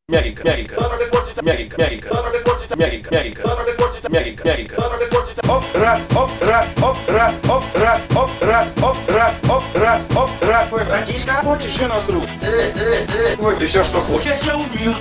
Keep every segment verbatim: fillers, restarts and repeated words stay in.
мягенько, мягенько, мягенько, мягенько, мягенько, мягенько, мягенько, мягенько. Оп, раз, оп, раз, оп, раз, оп, раз, оп, раз, оп, раз, оп, раз, оп, раз. Ой, братишка, хочешь я насру? Ой, ты все, что хочешь. Сейчас я убью.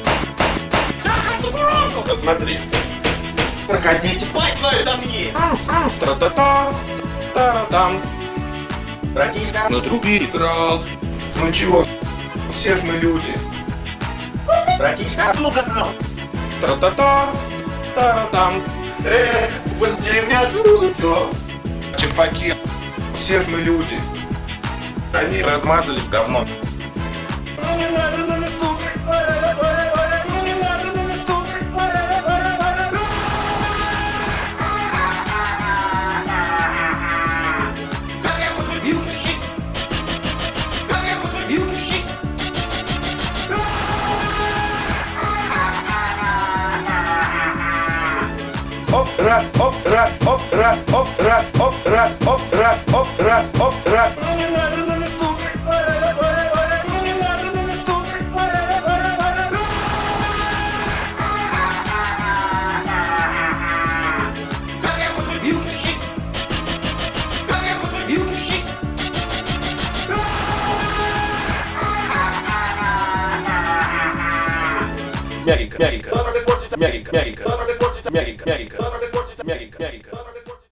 Вот смотри. Проходите. Пасть свою заткни. Та-та-та, та-та-там. Братишка, На трубе играл. ну чего, все ж мы люди. Братишка, Ну засрал. та-та-та, та-та-там. Эх, в эту деревняшку, что? Чепаки, все ж мы люди. Они размазали в говно. Ну не надо на меня стукать. Ну не надо на меня стукать. Как я буду вил кричить? Как я буду вил кричить? Оп, раз, оп, раз, оп, раз, оп, раз, оп, раз, оп, раз, оп, раз, оп, раз. Ну не надо на меня стукать. Ну не надо на меня стукать. Как я буду вил кричить? Как я буду вил кричить? Мягенько, мягенько, мягенько, мягенько, мягенько, мягенько.